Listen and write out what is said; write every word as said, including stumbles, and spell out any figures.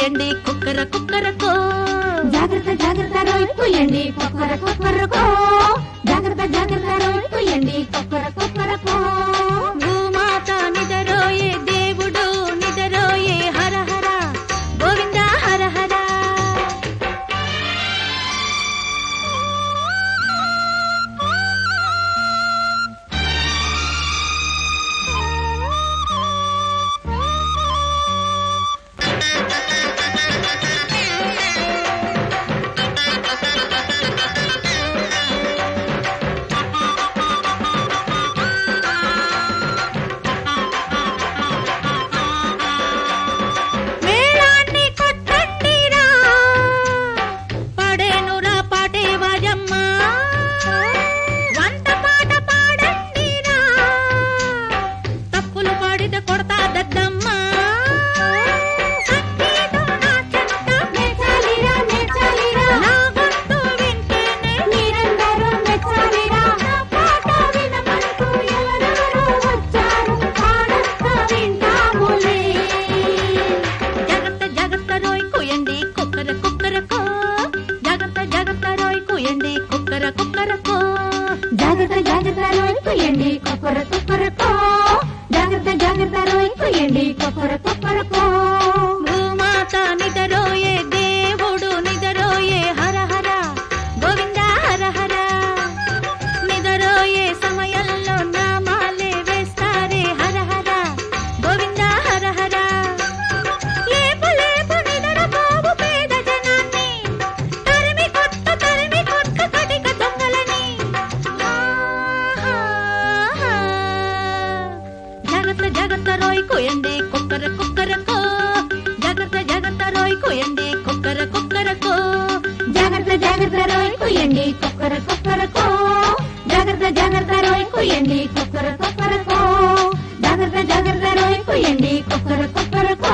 కుయండి కుక్కర కుక్కరకో. జాగ్రత్త జాగ్రత్త రోయ్ కుయండి కుక్కర కుక్కరకో. జాగ్రత్త జాగ్రత్త రోయ్ కుయండి కుక్కర కుక్కరకో. భూమాత నిదరోయే దేవుడు నిదరోయే హర హర గోవింద హర హర. జాగ్రత్త జాగ్రత్త రోయ్ కుయండి కుక్కర కుక్కరకో. జాగ్రత్త జాగ్రత్త రోయ్ కుయండి కుక్కర కుక్కరకో. భూమాత నిదరోయే దేవుడు నిదరోయే హర హర గోవింద హర హర. నిదరోయే సమయంలో నామాలే వేస్తారే హర హర గోవింద హర హర. లేపు లేపు నిదరపోవు పేద జనాన్ని తరిమి కొట్ట తరిమి కొట్ట కటిక దొంగలని. జాగ్రత్త జాగ్రత్త రోయ్ కుయండి కుక్కర కుక్కరకో. జాగ్రత్త జాగ్రత్త రోయ్ కుయండి కుక్కర కుక్కరకో. జాగ్రత్త జాగ్రత్త రోయ్ కుయండి కుక్కర కుక్కరకో. జాగ్రత్త జాగ్రత్త రోయ్ కుయండి కుక్కర కుక్కరకో. జాగ్రత్త జాగ్రత్త రోయ్ కుయండి కుక్కర కుక్కరకో.